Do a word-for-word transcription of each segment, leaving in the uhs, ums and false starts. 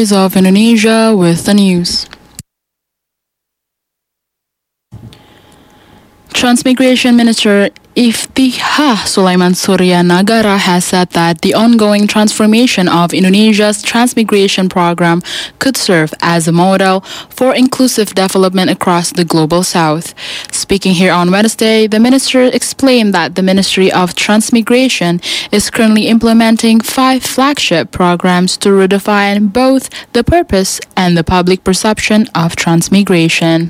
Voice of Indonesia with the news. Transmigration Minister Iftihar Sulaiman Surya Nagara has said that the ongoing transformation of Indonesia's transmigration program could serve as a model for inclusive development across the global south. Speaking here on Wednesday, the minister explained that the Ministry of Transmigration is currently implementing five flagship programs to redefine both the purpose and the public perception of transmigration.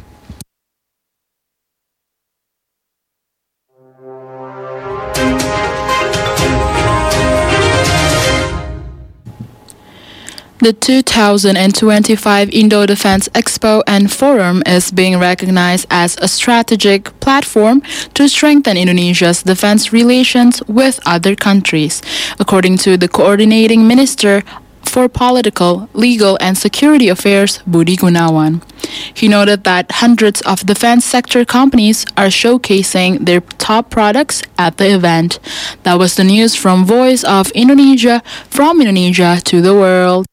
The two thousand twenty-five Indo-Defense Expo and Forum is being recognized as a strategic platform to strengthen Indonesia's defense relations with other countries, according to the coordinating minister for Political, Legal and Security Affairs, Budi Gunawan. He noted that hundreds of defense sector companies are showcasing their top products at the event. That was the news from Voice of Indonesia, from Indonesia to the world.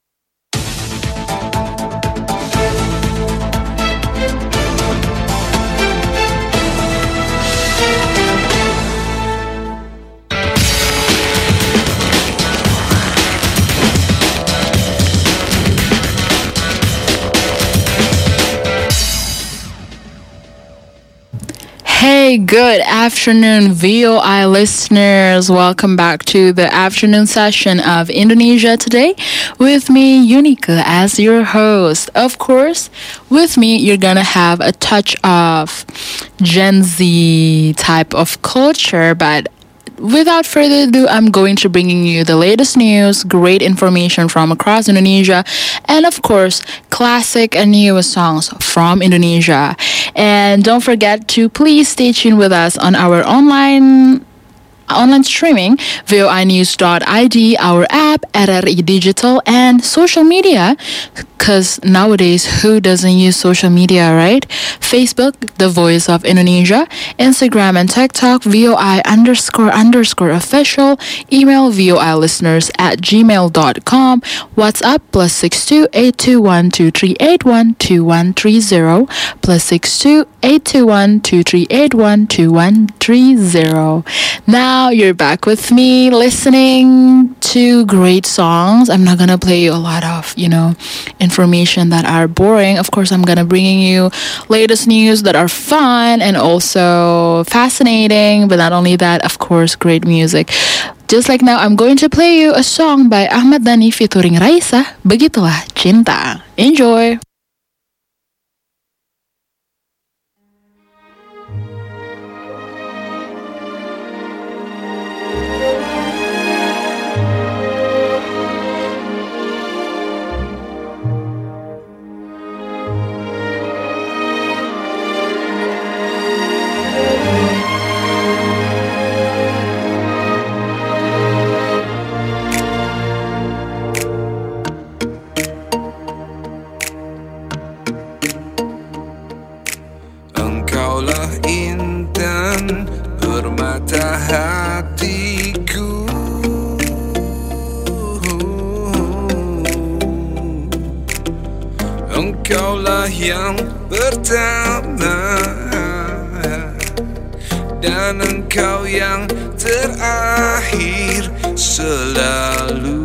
Hey, good afternoon, V O I listeners. Welcome back to the afternoon session of Indonesia Today with me, Unika, as your host. Of course, with me, you're gonna have a touch of Gen Z type of culture, but without further ado, I'm going to bringing you the latest news, great information from across Indonesia, and of course, classic and newest songs from Indonesia. And don't forget to please stay tuned with us on our online online streaming, V O I news dot I D, our app, R R I Digital, and social media. Because nowadays, who doesn't use social media, right? Facebook, The Voice of Indonesia. Instagram and TikTok, V O I underscore underscore official. Email V O I listeners at gmail dot com. WhatsApp plus six two eight two one two three eight one two one three zero. Plus six two eight two one two three eight one two one three zero. Now you're back with me listening to great songs. I'm not gonna play you a lot of, you know, information that are boring. Of course, I'm gonna bringing you latest news that are fun and also fascinating. But not only that, of course, great music. Just like now, I'm going to play you a song by Ahmad Dhani featuring Raisa, Begitulah Cinta. Enjoy! Engkaulah intan permata hatiku, engkaulah yang pertama dan engkau yang terakhir selalu.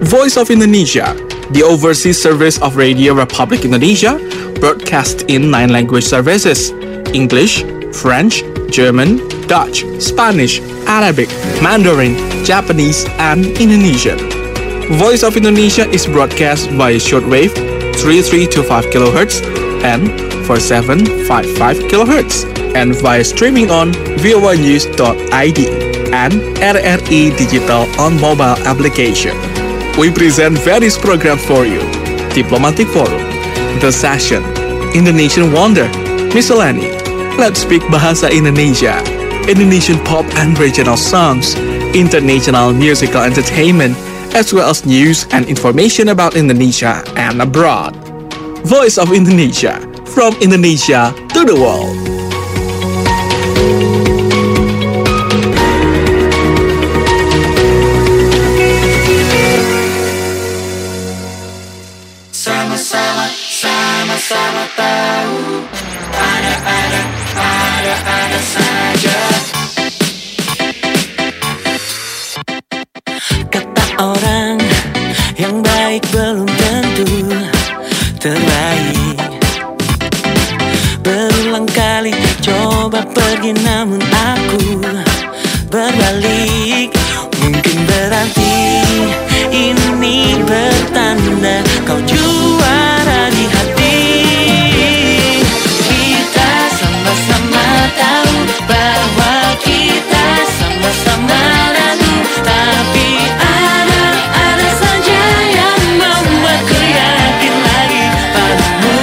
Voice of Indonesia, the overseas service of Radio Republic Indonesia, broadcast in nine language services: English, French, German, Dutch, Spanish, Arabic, Mandarin, Japanese, and Indonesian. Voice of Indonesia is broadcast via shortwave three three two five kilohertz and four seven five five kilohertz, and via streaming on voa news dot i d and R R I Digital on mobile application. We present various programs for you: Diplomatic Forum, The Session, Indonesian Wonder, Miscellany, Let's Speak Bahasa Indonesia, Indonesian pop and regional songs, international musical entertainment, as well as news and information about Indonesia and abroad. Voice of Indonesia, from Indonesia to the world. Sama-sama, sama-sama tahu, ada-ada, ada-ada saja. Kata orang yang baik belum tentu terbaik. Berulang kali coba pergi namun aku berbalik. Mungkin berarti ini bertanda kau juara di hati. Kita sama-sama tahu bahwa kita sama-sama ragu, tapi ada, ada saja yang membuatku yakin lagi padamu.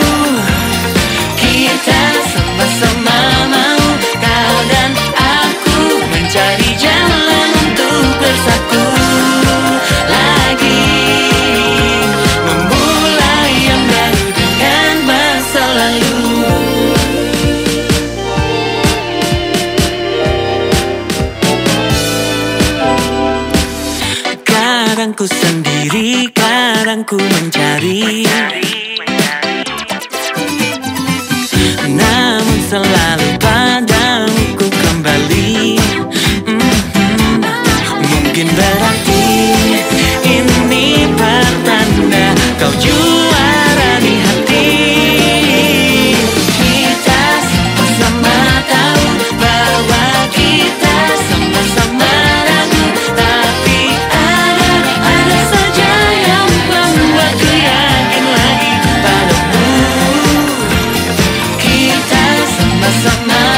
Kita sama-sama mau kau dan aku mencari jalan untuk bersatu lagi, memulai yang baru dengan masa lalu. Kadang ku sendiri, kadang ku mencari, namun selalu padamu ku kembali. Mhm. Mungkin berarti ini pertanda kau juara di hati. Kita sama-sama tahu bahwa kita sama-sama ragu, tapi ada, ada saja yang membuatku yakin lagi padamu. Kita sama-sama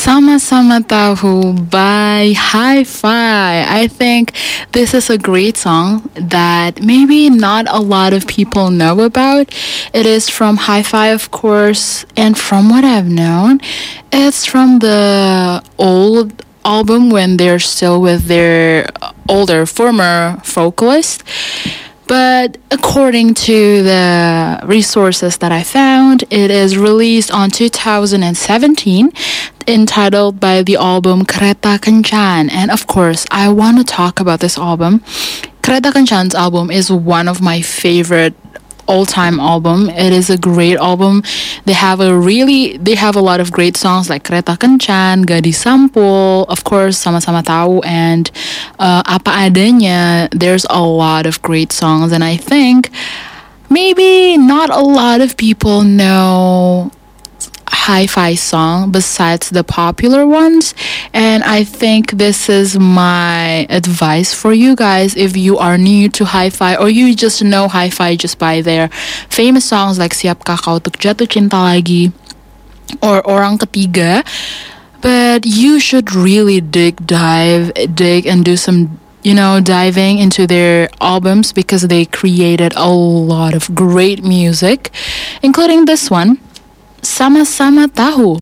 Sama-sama Tahu by Hi-Fi. I think this is a great song that maybe not a lot of people know about. It is from Hi-Fi, of course, and from what I've known, it's from the old album when they're still with their older former vocalist. But according to the resources that I found, it is released on two thousand seventeen, entitled by the album Kereta Kencan. And of course, I want to talk about this album. Kereta Kencan's album is one of my favorite all-time album. It is a great album. They have a really they have a lot of great songs like Kereta Kencan, Gadis Sampul, of course Sama-sama Tahu, and uh, Apa Adanya. There's a lot of great songs, and I think maybe not a lot of people know Hi-Fi song besides the popular ones, and I think this is my advice for you guys if you are new to Hi-Fi or you just know Hi-Fi just by their famous songs like Siapkah Kau Untuk Jatuh Cinta Lagi or Orang Ketiga. But you should really dig dive dig and do some, you know, diving into their albums, because they created a lot of great music, including this one, Sama-sama Tahu.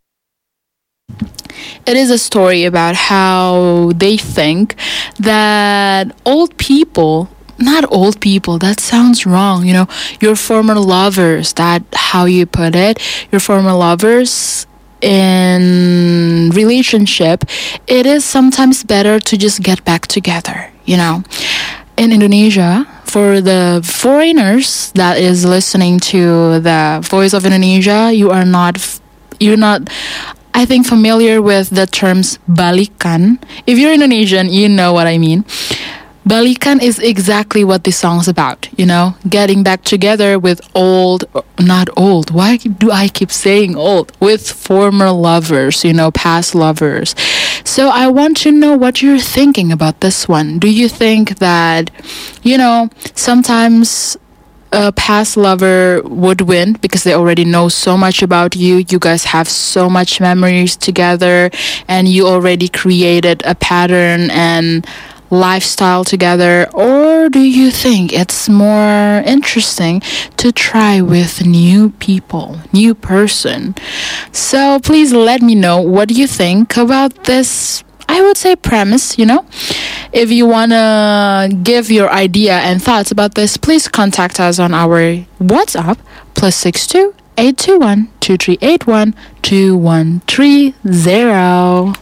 It is a story about how they think that old people, not old people, that sounds wrong, you know, your former lovers, that how you put it, your former lovers in relationship, it is sometimes better to just get back together, you know. In Indonesia, for the foreigners that is listening to the Voice of Indonesia, you are not, you're not, I think, familiar with the terms balikan. If you're Indonesian, you know what I mean. Balikan is exactly what this song's about, you know, getting back together with old, not old, why do I keep saying old? With former lovers, you know, past lovers. So I want to know what you're thinking about this one. Do you think that, you know, sometimes a past lover would win because they already know so much about you, you guys have so much memories together, and you already created a pattern and lifestyle together? Or do you think it's more interesting to try with new people, new person? So please let me know what you think about this, I would say, premise, you know. If you want to give your idea and thoughts about this, please contact us on our WhatsApp, plus six two eight two one two three eight one two one three zero.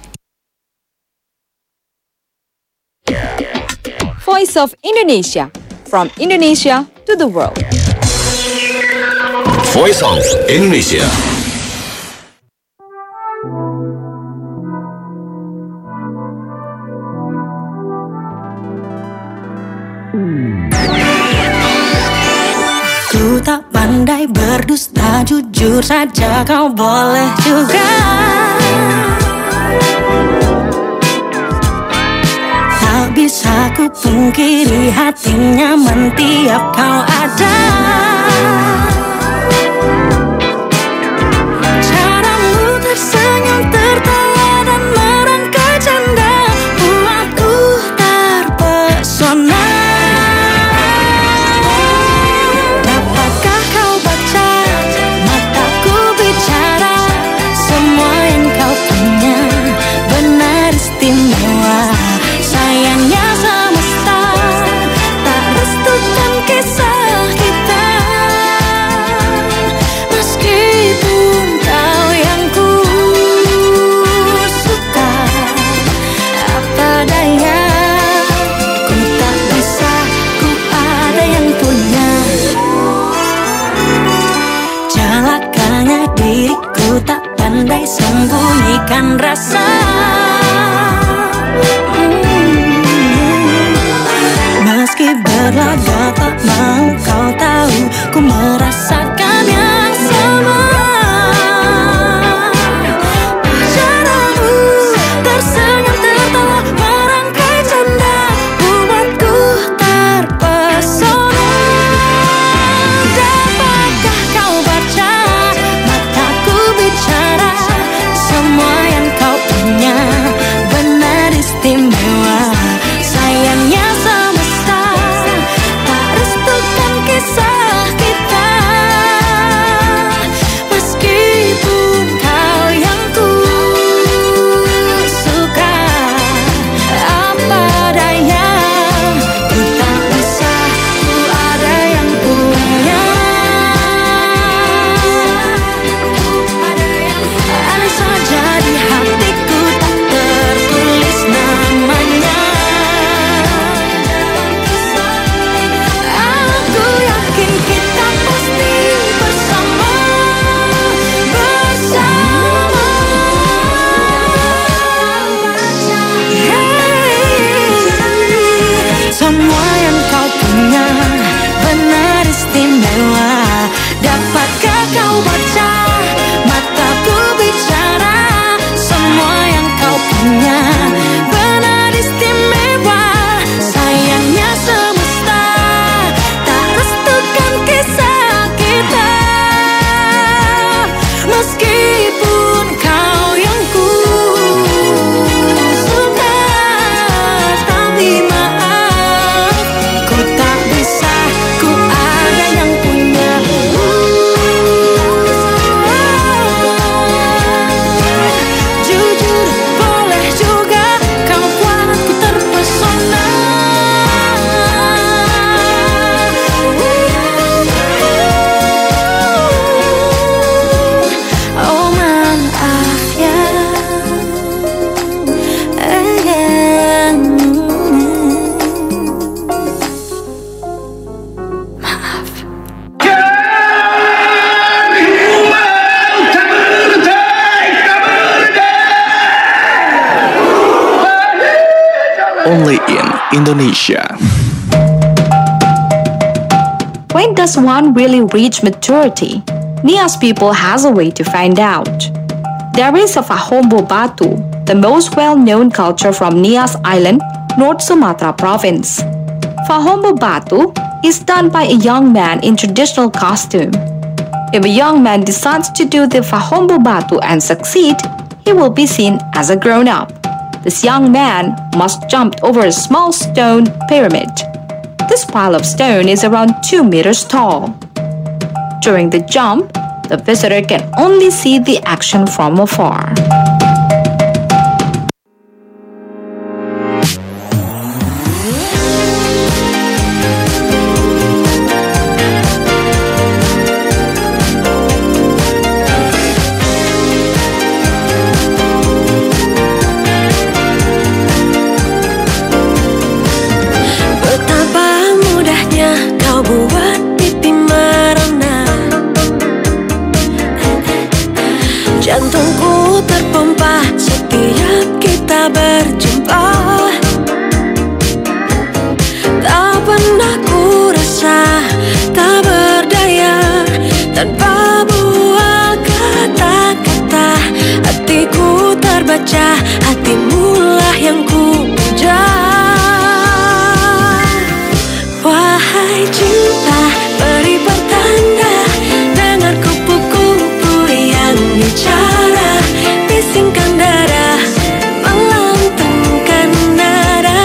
Voice of Indonesia, from Indonesia to the world. Voice of Indonesia. Ku tak pandai berdusta, jujur saja kau boleh juga. Tak bisa ku pungkiri hati nyaman tiap kau ada. Caramu tersenyum, tertawa dan merangkai canda buatku terpesona. Dapatkah kau baca mataku bicara? Semua yang kau punya benar istimewa. Sayangnya semesta tak restukan kisah kita. Meskipun kau yang ku suka, apa daya, ku tak bisa, ku ada yang punya. Celakanya diriku tak pandai sembunyikan rasa. Meski berlaga tak mau kau tahu, ku merasakan yang sama. Caramu tersenyum, tertawa, merangkai canda buatku terpesona. Dapatkah kau baca mataku bicara? Semua yang Only in Indonesia. When does one really reach maturity? Nias people has a way to find out. There is a Fahombo Batu, the most well-known culture from Nias Island, North Sumatra province. Fahombo Batu is done by a young man in traditional costume. If a young man decides to do the Fahombo Batu and succeed, he will be seen as a grown-up. This young man must jump over a small stone pyramid. This pile of stone is around two meters tall. During the jump, the visitor can only see the action from afar. Jantungku terpompa setiap kita berjumpa. Tak pernah ku rasa tak berdaya tanpa buah kata-kata. Hatiku terbaca, hatimulah yang ku puja. Wahai cinta, beri pertanda, dengar kupu-kupu yang bicara, bisingkan darah, melantungkan nada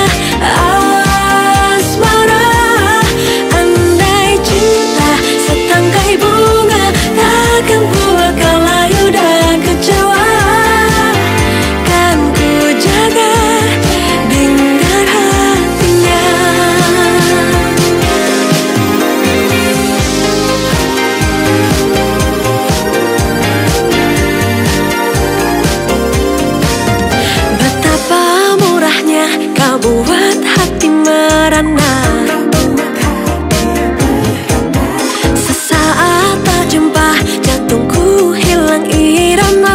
asmara. Andai cinta setangkai bunga, takkan buat kau layu dan kecewa. Kan ku jaga dengan hatinya. Betapa murahnya kau buat hati merana. Sesaat tak jumpa, jantungku hilang irama.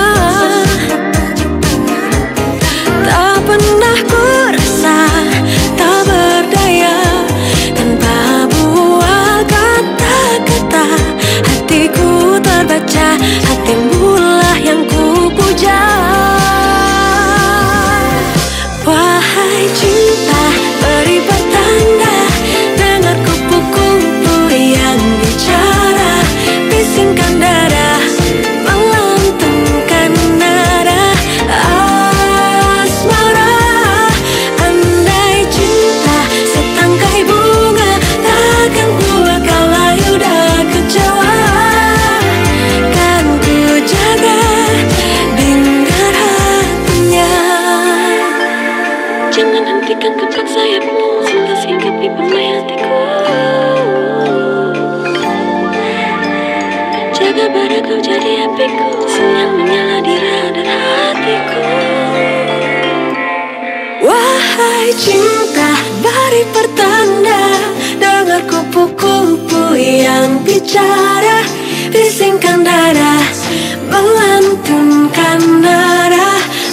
Tak pernah ku rasa tak berdaya tanpa buah kata-kata. Hatiku terbaca, hatimulah yang ku puja. Wahai cinta, beri pertanda, dengar kupu-kupu yang bicara, bisingkan darah, melantungkan nada asmara. Andai cinta setangkai bunga, takkan buat kau layu dan kecewa. Kan ku jaga dengan hatinya. Jangan hentikan kepak sayapmu, sentuh singkapi pemai hatiku. Jaga bara kau jadi apiku, siang menyala di radar hatiku. Wahai cinta, beri pertanda, dengar kupu-kupu yang bicara, bisingkan darah, melantunkan nada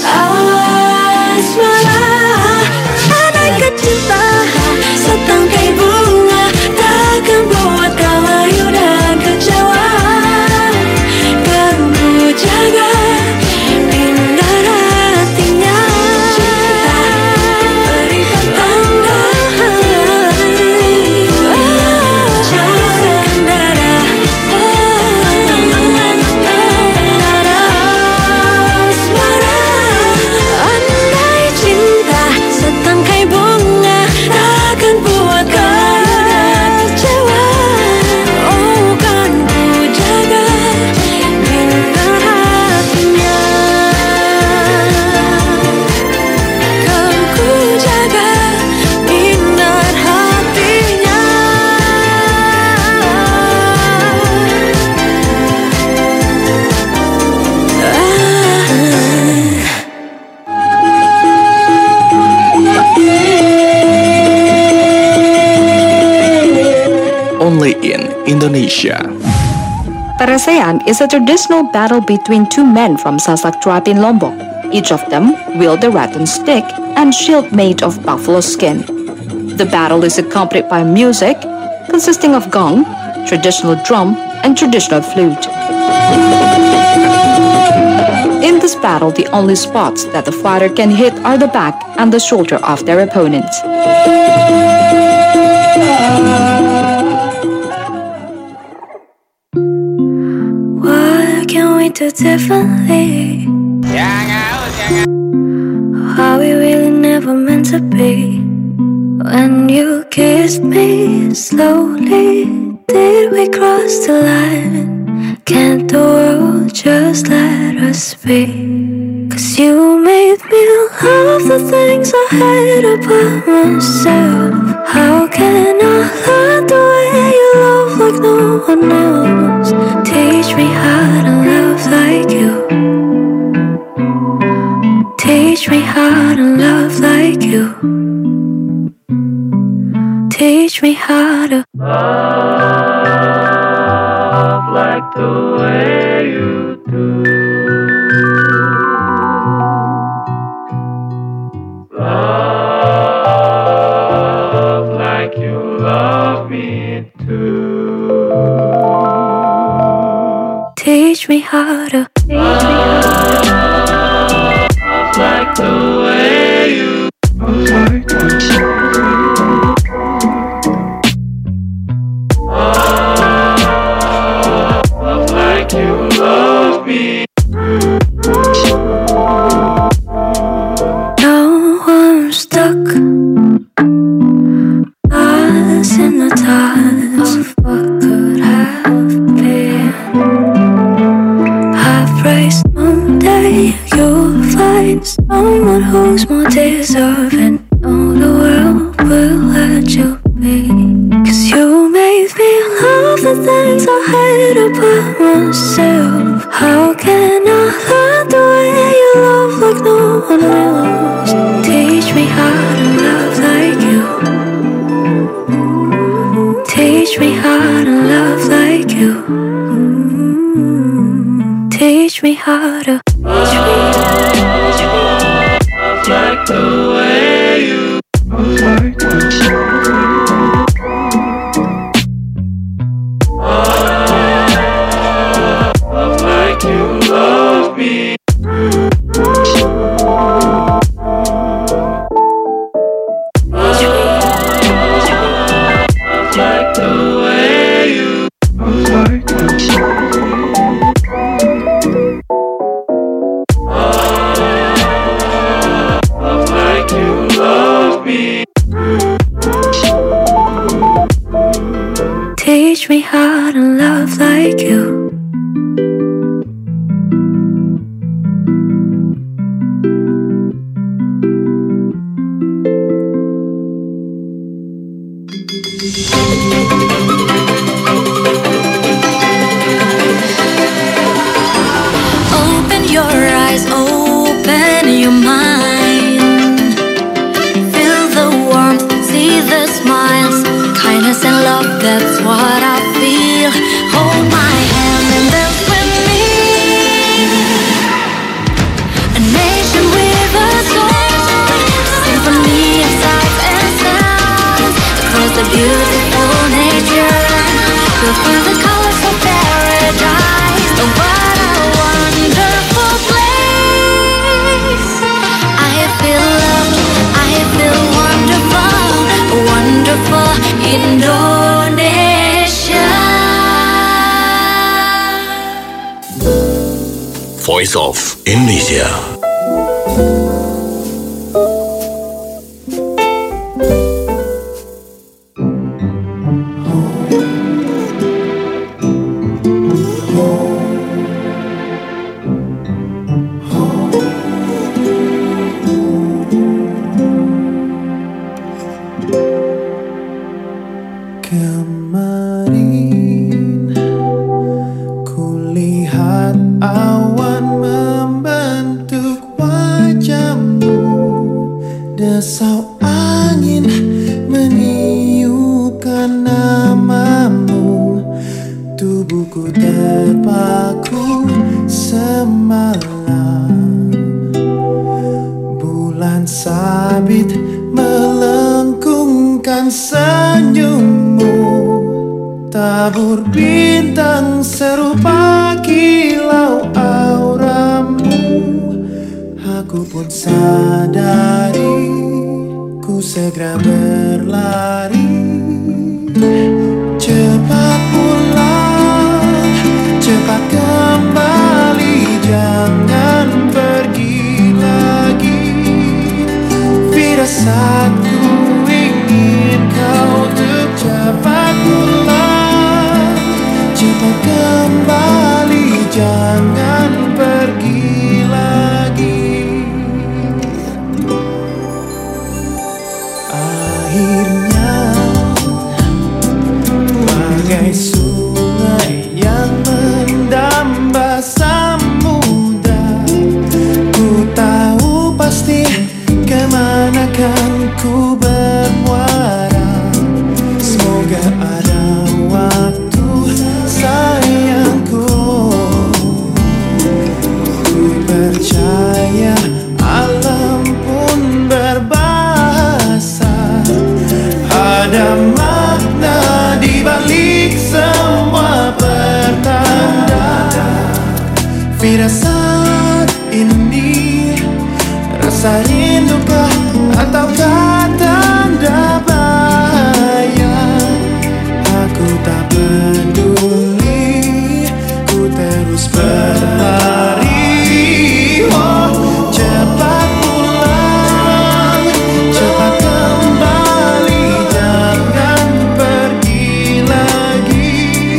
asmara. Andai cinta setangkai bunga, takkan buat kau layu dan kecewa. Kan ku jaga indah hatinya. Cinta beri pertanda, bisingkan darah, nada asmara. Andai cinta setangkai bunga, takkan buat kau kecewa. Oh, kan ku jaga dengan hatinya. Kan ku jaga dengan hatinya. Only in Indonesia. Tarasean is a traditional battle between two men from Sasak tribe in Lombok. Each of them wield a rattan stick and shield made of buffalo skin. The battle is accompanied by music consisting of gong, traditional drum, and traditional flute. In this battle, the only spots that the fighter can hit are the back and the shoulder of their opponents. What can we do differently? Are we really never meant to be? When you kissed me slowly, did we cross the line? Can't the world just let us be? Cause you made me love the things I hate about myself. How can I learn the way you love like no one else? Teach me how to love like you. Teach me how to love like you. Teach me how to love like the way you do. Love like you love me too. Teach me how to love like the way you like to. Love like you love me. Now I'm stuck, lost in the times of what could have been. I pray someday you'll find someone who's more deserving. Oh, the world will let you be. Cause you made me love the things I hate about myself. How can I learn the way you love like no one else? Teach me how to love like you. Teach me how to love like you. Teach me how to Teach me love like the way you like to. Love like you love me. Teach me love like the way you like to. Love like you love me. Teach me how to love like you. Open your eyes, open your mind. Feel the warmth, see the smiles. Kindness and love, that's what I feel. Hold my hand and dance with me. A nation with a soul, symphony of sights and sounds. Across the beautiful nature, go through the colors of paradise. Oh, what a wonderful place. I feel loved, I feel wonderful, wonderful Indonesia. Voice of Indonesia. Kemarin kulihat awan membentuk wajah senyummu, tabur bintang serupa kilau auramu. Aku pun sadari, ku segera berlari. Cepat pulang, cepat kembali, jangan pergi lagi. Firasatku ingin kau untuk cepat pulang, cepat kembali, jangan pergi lagi. Akhirnya bagai sungai yang mendamba samudra, ku tahu pasti kemana kan ku bermuara. Semoga ada waktu sayangku, ku percaya alam pun berbahasa. Ada makna di balik semua pertanda. Firasat ini, rasa rindukah ataukah tanda bahaya? Aku tak peduli, ku terus berlari. Oh, cepat pulang, cepat kembali, jangan pergi lagi.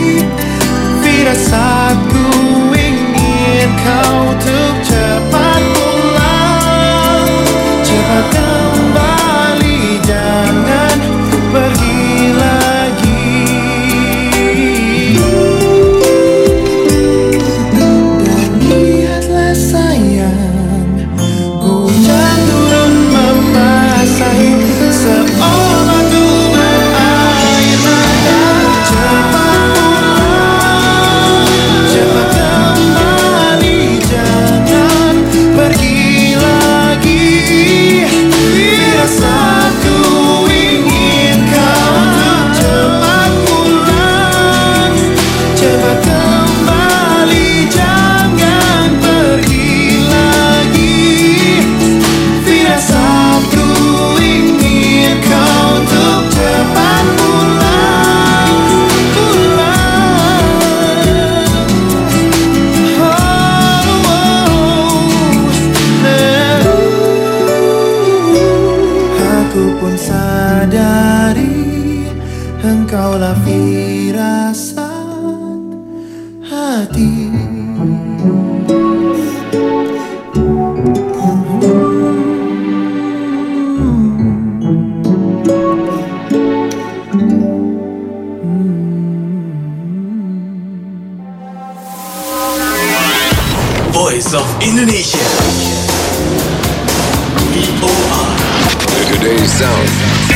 Firasatku ingin kau untuk cepat pulang, cepat kembali, jangan pergi lagi. Dan lihatlah sayang, hujan turun membasahi seolah ku berair mata. Cepat pulang, cepat kembali, jangan pergi lagi. Firasatku ingin kau untuk cepat pulang, cepat kembali, jangan pergi lagi. Firasatku ingin kau untuk cepat pulang, pulang. Oh, oh, aku pun sadari, engkaulah firasat hati. Voice of Indonesia. V O R. Today's sound.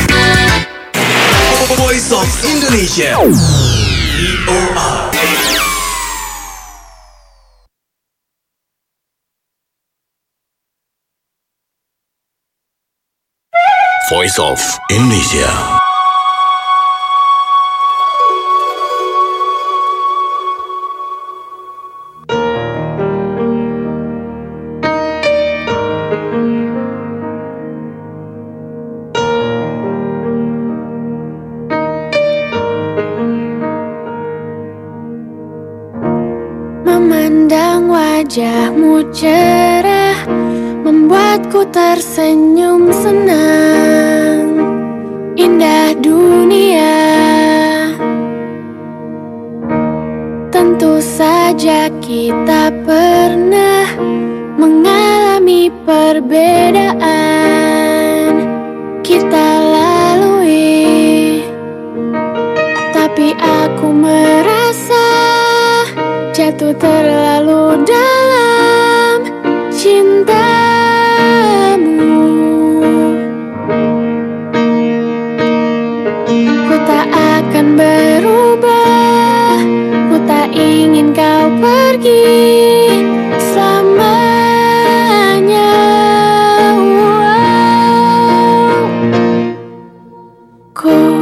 Voice of Indonesia. V O R. Voice of Indonesia. Memandang wajahmu cerah, membuatku tersenyum senang. Indah dunia, tentu saja kita pernah mengalami perbedaan. Kita lalui, tapi aku merasa jatuh terlalu dalam cintamu. Ku tak akan berubah, ku tak ingin kau pergi selamanya. Wow. Ku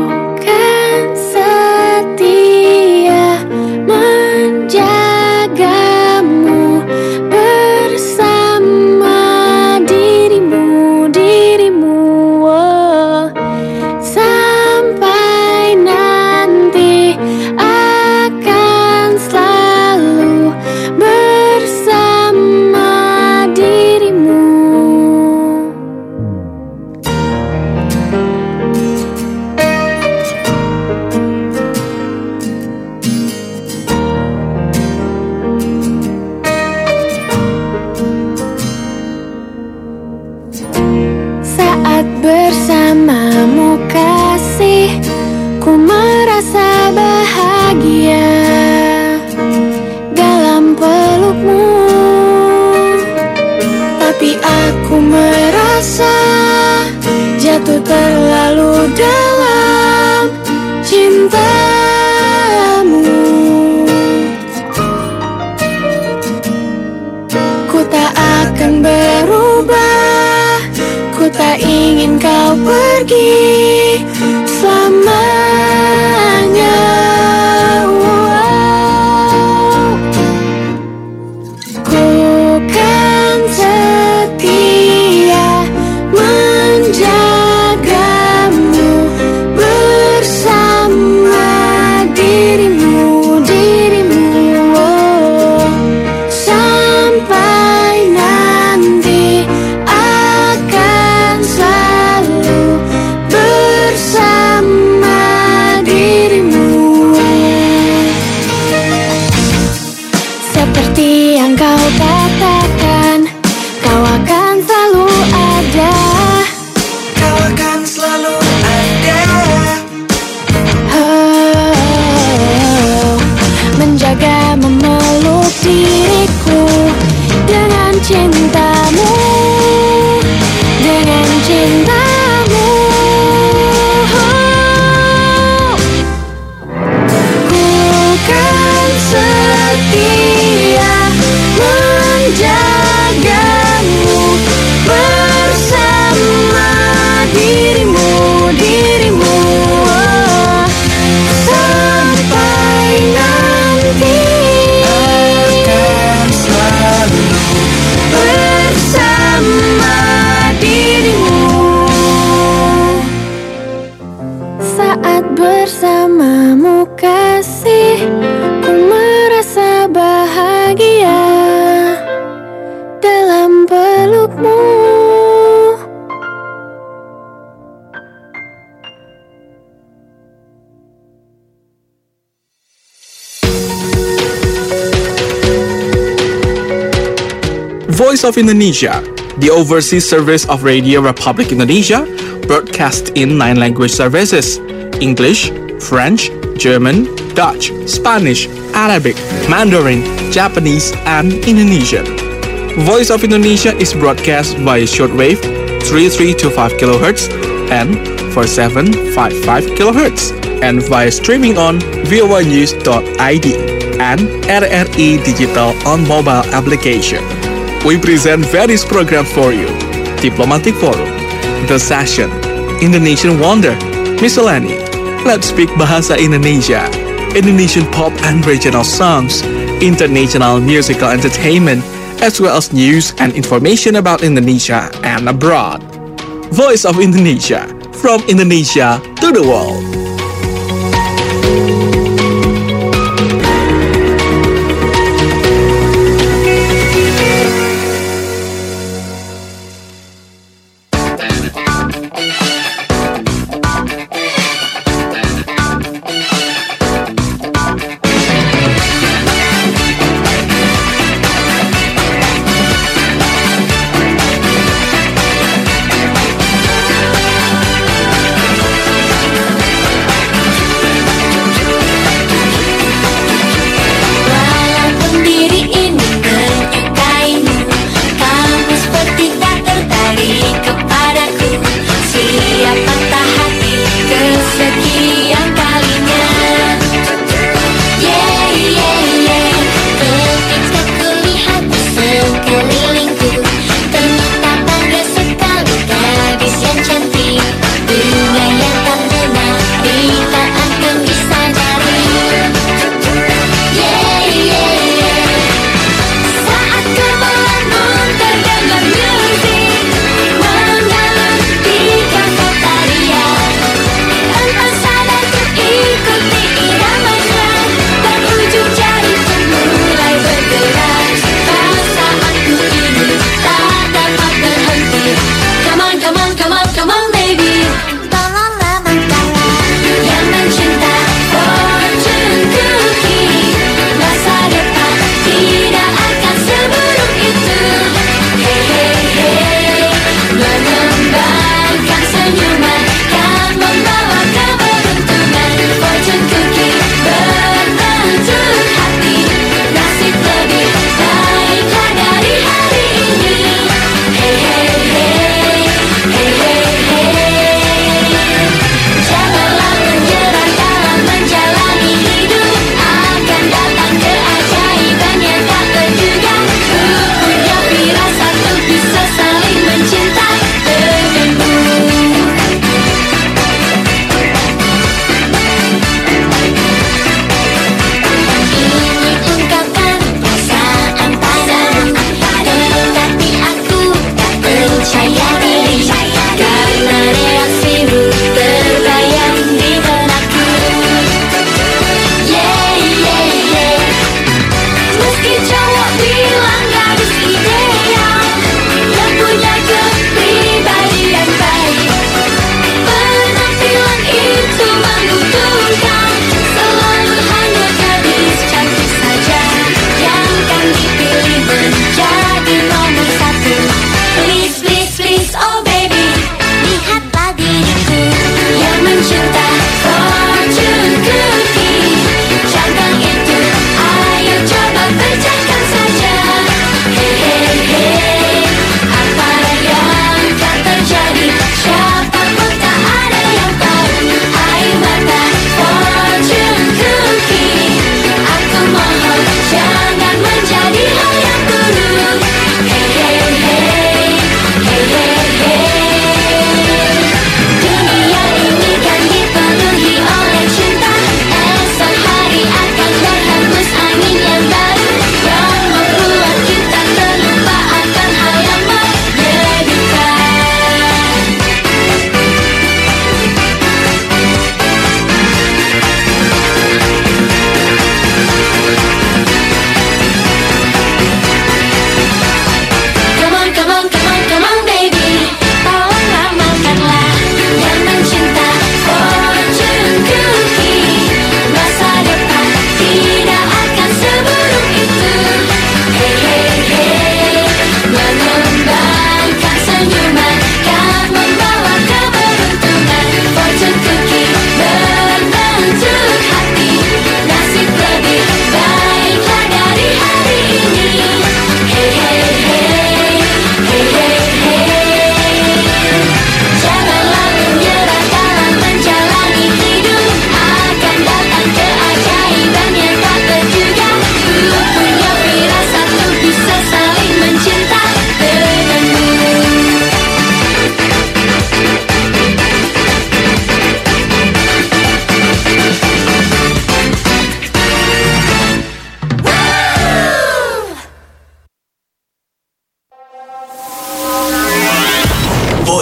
rasa jatuh terlalu dalam cintamu. Ku tak akan berubah, ku tak ingin kau pergi selamanya. Ku kan setia menjagamu bersama dirimu, dirimu, oh. Sampai nanti akan selalu bersama dirimu. Seperti yang kau katakan, kau akan selalu ada. Kau akan selalu ada. Oh, menjaga memeluk diriku dengan cintamu, dengan cintamu. Oh, ku kan setia menjagamu bersama dirimu, dirimu, oh. Sampai nanti Akan selalu bersama dirimu. Saat bersamamu kasih, ku merasa bahagia dalam pelukmu. Voice of Indonesia, the overseas service of Radio Republic Indonesia, broadcast in nine language services: English, French, German, Dutch, Spanish, Arabic, Mandarin, Japanese, and Indonesian. Voice of Indonesia is broadcast via shortwave three three two five kilohertz and four seven five five kilohertz, and via streaming on voa news dot i d and R R I Digital on mobile application. We present various programs for you: Diplomatic Forum, The Session, Indonesian Wonder, Miscellany, Let's Speak Bahasa Indonesia, Indonesian pop and regional songs, international musical entertainment, as well as news and information about Indonesia and abroad. Voice of Indonesia, from Indonesia to the world.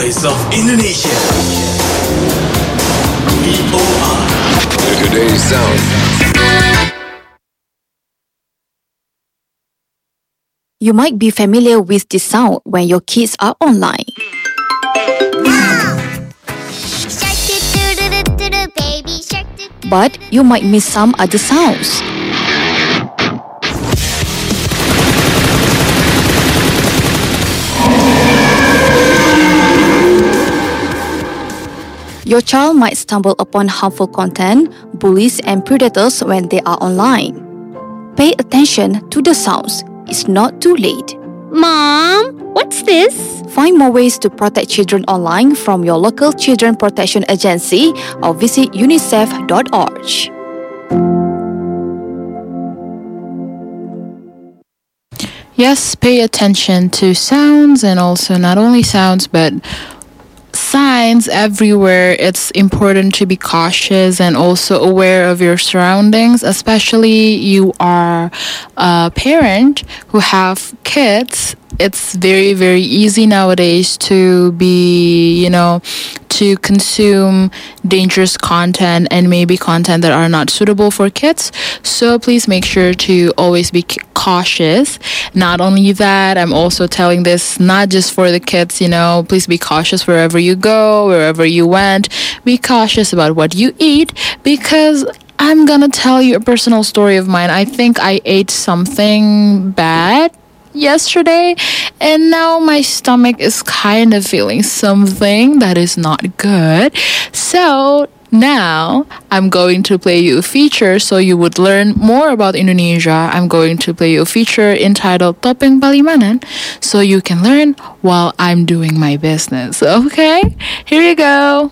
voice of Indonesia. V O R. Today's sound. You might be familiar with this sound when your kids are online. But you might miss some other sounds. Your child might stumble upon harmful content, bullies, and predators when they are online. Pay attention to the sounds. It's not too late. Mom, what's this? Find more ways to protect children online from your local children protection agency or visit unicef dot org. Yes, pay attention to sounds, and also not only sounds but signs everywhere. It's important to be cautious and also aware of your surroundings, especially you are a parent who have kids. It's very, very easy nowadays to be, you know, to consume dangerous content and maybe content that are not suitable for kids. So please make sure to always be cautious. Not only that, I'm also telling this not just for the kids, you know, please be cautious wherever you go, wherever you went. Be cautious about what you eat, because I'm gonna tell you a personal story of mine. I think I ate something bad yesterday, and now my stomach is kind of feeling something that is not good. So now I'm going to play you a feature so you would learn more about Indonesia. I'm going to play you a feature entitled Topeng Palimanan so you can learn while I'm doing my business. Okay, here you go.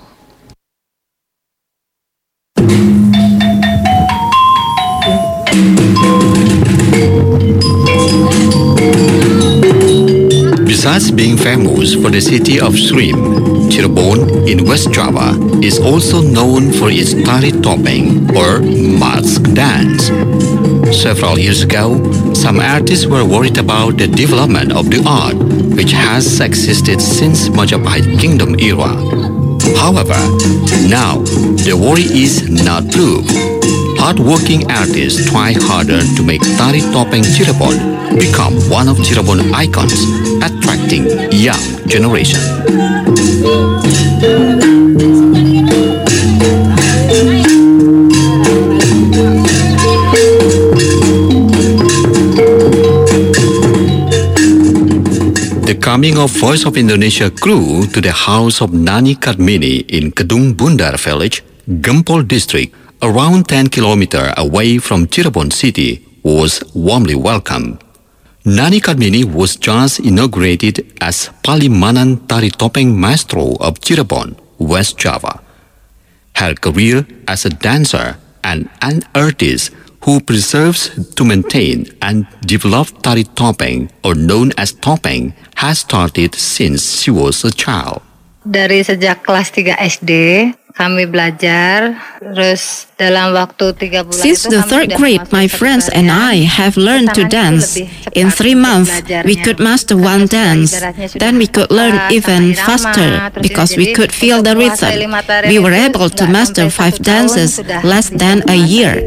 Besides being famous for the city of shrimp, Cirebon in West Java is also known for its tari topeng or mask dance. Several years ago, some artists were worried about the development of the art, which has existed since Majapahit Kingdom era. However, now the worry is not true. Hard-working artists try harder to make tari topeng Cirebon become one of Cirebon icons, attracting young generation. The coming of Voice of Indonesia crew to the house of Nani Kadmini in Kedung Bundar village, Gempol district, around ten kilometers away from Cirebon city, was warmly welcomed. Nani Kadmini was just inaugurated as Palimanan Tari Topeng Maestro of Cirebon, West Java. Her career as a dancer and an artist who preserves to maintain and develop Tari Topeng, or known as Topeng, has started since she was a child. Dari sejak kelas tiga S D, kami belajar, terus dalam waktu tiga bulan Since the third grade, my friends and I have learned to dance. In three months, we could master one dance. Then we could learn even faster because we could feel the rhythm. We were able to master five dances less than a year.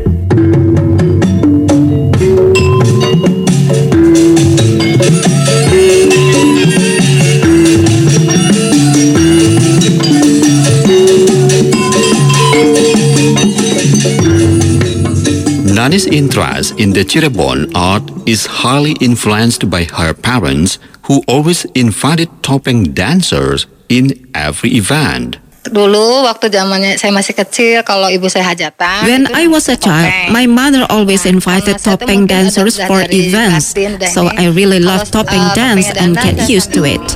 Nani's interest in the Cirebon art is highly influenced by her parents, who always invited topeng dancers in every event. Dulu waktu zamannya saya masih kecil, kalau ibu saya hajatan. When I was a child, my mother always invited topeng dancers for events. So I really love topeng dance and get used to it.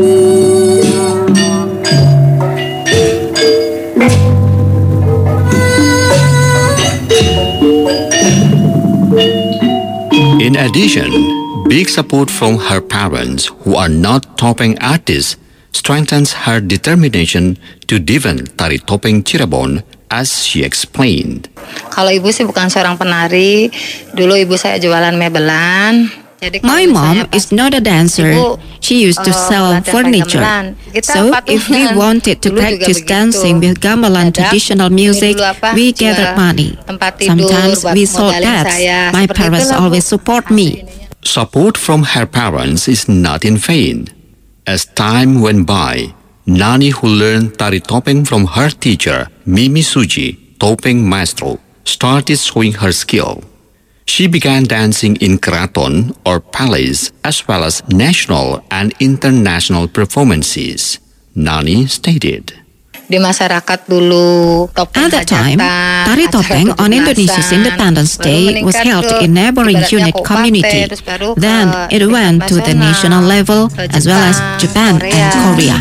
In addition, big support from her parents, who are not topeng artists, strengthens her determination to deepen tari topeng Cirebon, as she explained. Kalau ibu sih bukan seorang penari, dulu ibu saya jualan mebelan. My mom is not a dancer. She used to sell furniture. So if we wanted to practice dancing with gamelan traditional music, we gathered money. Sometimes we sold that. My parents always support me. Support from her parents is not in vain. As time went by, Nani, who learned tari topeng from her teacher, Mimi Suji, topeng maestro, started showing her skill. She began dancing in keraton or palace as well as national and international performances. Nani stated, Di masyarakat dulu, at that time, tari topeng on Indonesia's Independence Day was held in neighboring unit community. Then it went to the national level as well as Japan and Korea.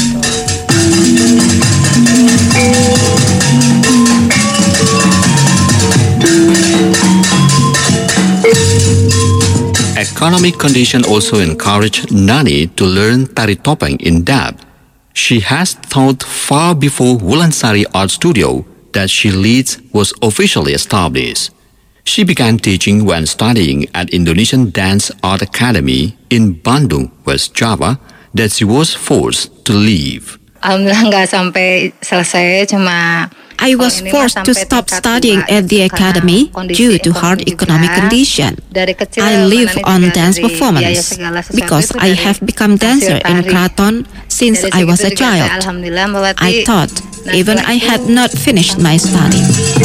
Economic condition also encouraged Nani to learn tari topeng in depth. She has taught far before Wulansari Art Studio that she leads was officially established. She began teaching when studying at Indonesian Dance Art Academy in Bandung, West Java, that she was forced to leave. Alhamdulillah nggak sampai selesai, cuma I was forced to stop studying at the academy due to hard economic condition. I live on dance performance because I have become dancer in keraton since I was a child. I thought even I had not finished my study.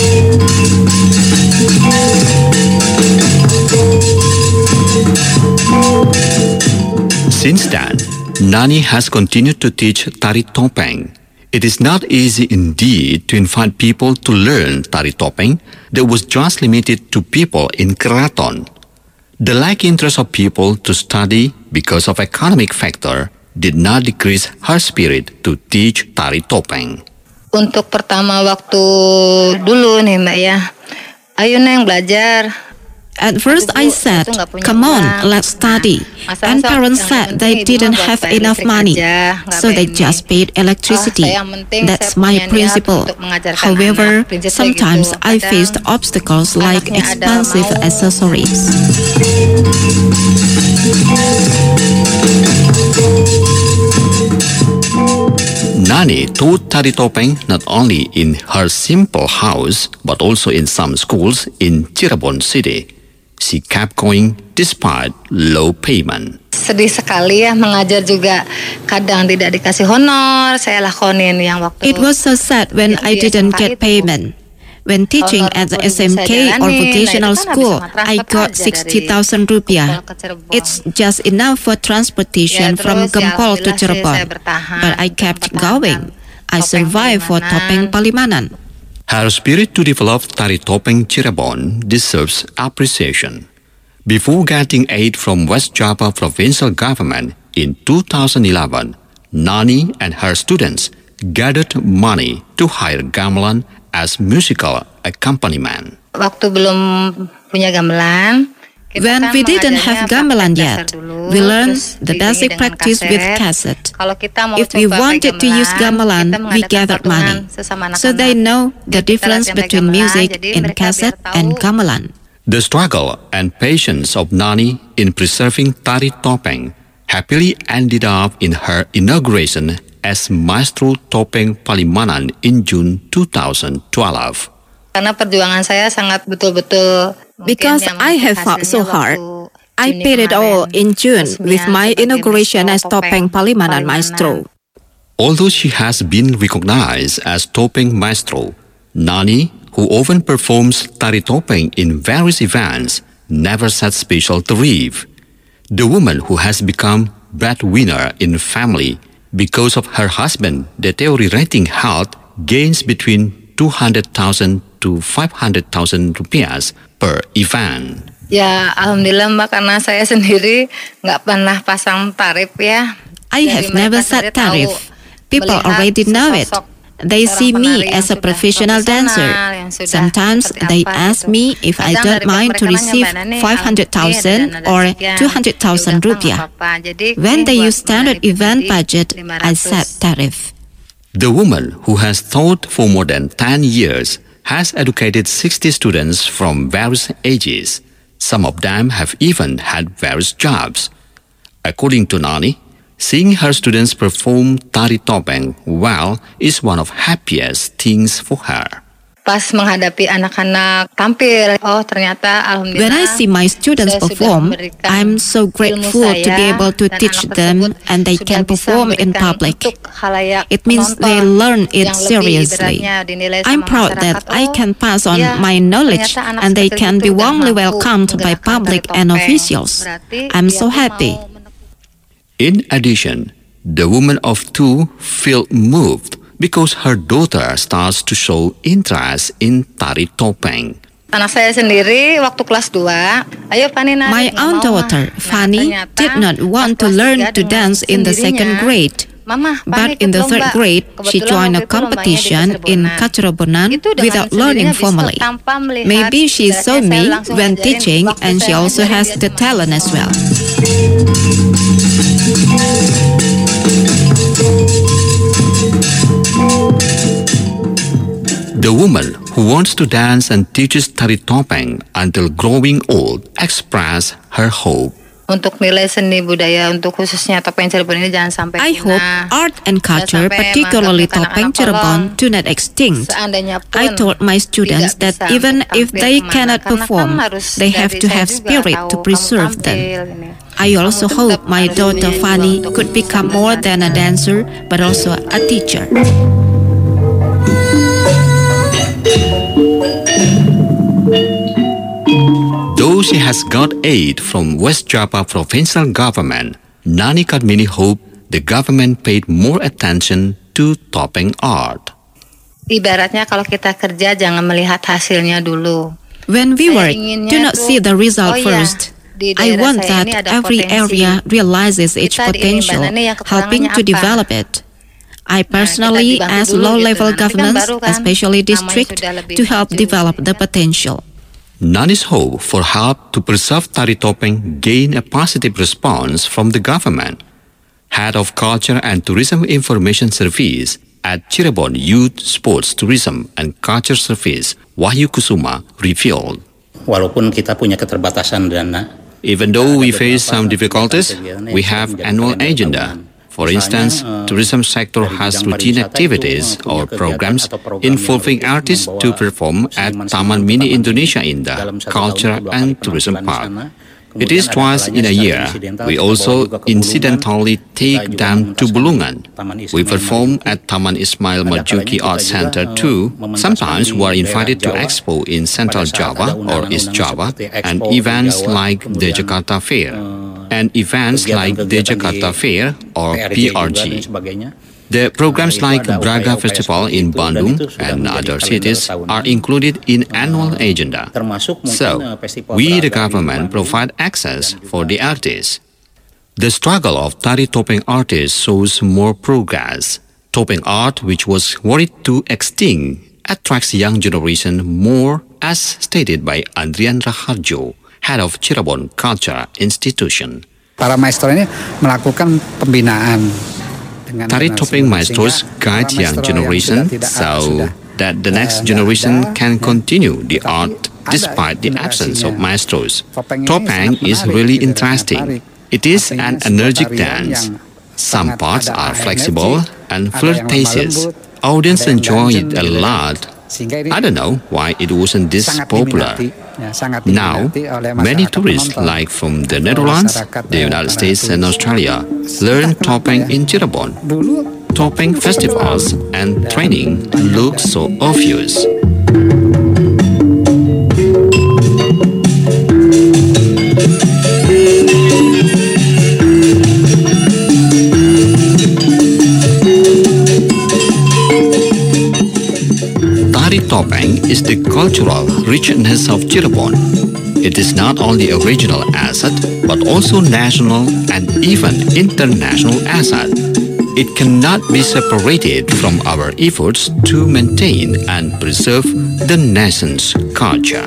Since then, Nani has continued to teach tari topeng. It is not easy indeed to invite people to learn tari topeng that was just limited to people in keraton. The lack interest of people to study because of economic factor did not decrease her spirit to teach tari topeng. Untuk pertama waktu dulu nih Mbak ya, ayo Neng belajar. At first I said, come on, let's study. And parents said they didn't have enough money, so they just paid electricity. That's my principle. However, sometimes I faced obstacles like expensive accessories. Nani taught tari topeng not only in her simple house, but also in some schools in Cirebon City. She kept going despite low payment. Sedih sekali ya, mengajar juga kadang tidak dikasih honor. Saya lakonin yang waktu. It was so sad when I didn't get payment. When teaching at the S M K or vocational school, I got sixty thousand rupiah. It's just enough for transportation from Gempol to Cirebon. But I kept going. I survived for Topeng Palimanan. Her spirit to develop tari topeng Cirebon deserves appreciation. Before getting aid from West Java provincial government in two thousand eleven, Nani and her students gathered money to hire gamelan as musical accompaniment. Waktu belum punya gamelan, when we didn't have gamelan yet, we learned the basic practice with cassette. If we wanted to use gamelan, we gathered money. So they know the difference between music in cassette and gamelan. The struggle and patience of Nani in preserving tari topeng happily ended up in her inauguration as Maestro Topeng Palimanan in June two thousand twelve. Karena perjuangan saya sangat betul-betul. Because I have fought so hard, I paid it all in June with my inauguration as Topeng Palimanan Maestro. Although she has been recognized as Topeng Maestro, Nani, who often performs tari topeng in various events, never set special tariff. The woman who has become breadwinner in family because of her husband deteriorating health gains between two hundred thousand to five hundred thousand rupiahs per event. Ya, alhamdulillah Mbak, karena saya sendiri nggak pernah pasang tarif ya. I have never set tarif. People already know it. They see me as a professional dancer. Sometimes they ask me if I don't mind to receive five hundred thousand or two hundred thousand rupiah. When they use standard event budget, I set tarif. The woman who has taught for more than ten years has educated sixty students from various ages. Some of them have even had various jobs. According to Nani, seeing her students perform tari topeng well is one of happiest things for her. Pas menghadapi anak-anak tampil, oh ternyata alhamdulillah. When I see my students perform, I'm so grateful to be able to teach them and they can perform in public. It means they learn it seriously. I'm proud that I can pass on my knowledge and they can be warmly welcomed by public and officials. I'm so happy. In addition, the woman of two felt moved because her daughter starts to show interest in tari topeng. Anak saya sendiri waktu kelas dua, ayo Fani nari. My own daughter, Fani, did not want to learn to dance in the second grade. But in the third grade, she joined a competition in Kacurabonan without learning formally. Maybe she saw me when teaching and she also has the talent as well. The woman who wants to dance and teaches tari topeng until growing old expressed her hope. Untuk nilai seni budaya untuk khususnya topeng Cirebon ini jangan sampai I hope art and culture, particularly topeng Cirebon, do not extinct. I told my students that even if they cannot perform, they have to have spirit to preserve them. I also hope my daughter Fani could become more than a dancer, but also a teacher. Though she has got aid from West Java provincial government, Nani Kadmini hoped the government paid more attention to topeng art. Ibaratnya kalau kita kerja jangan melihat hasilnya dulu. When we work, do not see the result first. I want that every area realizes its potential, helping to develop it. I personally ask low-level governments, especially district, to help develop the potential. Nani's hope for help to preserve tari topeng gained a positive response from the government. Head of Culture and Tourism Information Service at Cirebon Youth Sports Tourism and Culture Service, Wahyu Kusuma, revealed. Walaupun kita punya keterbatasan dana, even though we face some difficulties, we have annual agenda. For instance, tourism sector has routine activities or programs involving artists to perform at Taman Mini Indonesia Indah Culture and Tourism Park. It is twice in a year. We also incidentally take them to Bulungan. We perform at Taman Ismail Marzuki Art Center too. Sometimes we are invited to expo in Central Java or East Java and events like the Jakarta Fair. And events like the Jakarta Fair or P R G. The programs like Braga Festival in Bandung and other cities are included in annual agenda. So, we the government provide access for the artists. The struggle of tari topeng artists shows more progress. Topeng art, which was worried to extinct, attracts young generation more, as stated by Andrian Raharjo, head of Cirebon Culture Institution. Para maestro ini melakukan pembinaan. Tari topeng maestros guide young generation so that the next generation can continue the art despite the absence of maestros. Topeng is really interesting. It is an energetic dance. Some parts are flexible and flirtatious. Audience enjoy it a lot. I don't know why it wasn't this popular. Now, many tourists, like from the Netherlands, the United States and Australia, learn topeng in Cirebon. Topeng festivals and training look so obvious. Tari topeng is the cultural richness of Cirebon. It is not only a regional asset, but also national and even international asset. It cannot be separated from our efforts to maintain and preserve the nation's culture.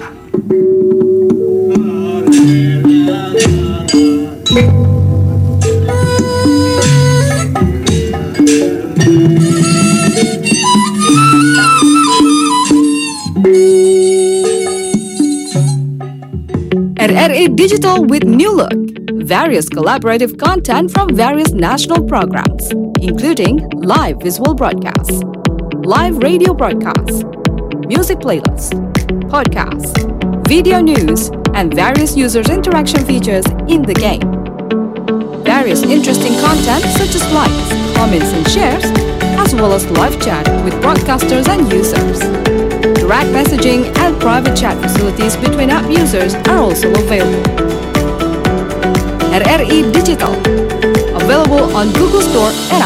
R R Digital with new look. Various collaborative content from various national programs, including live visual broadcasts, live radio broadcasts, music playlists, podcasts, video news, and various users' interaction features in the game. Various interesting content such as likes, comments, and shares, as well as live chat with broadcasters and users. Direct messaging and private chat facilities between app users are also available. R R I Digital, available on Google Store and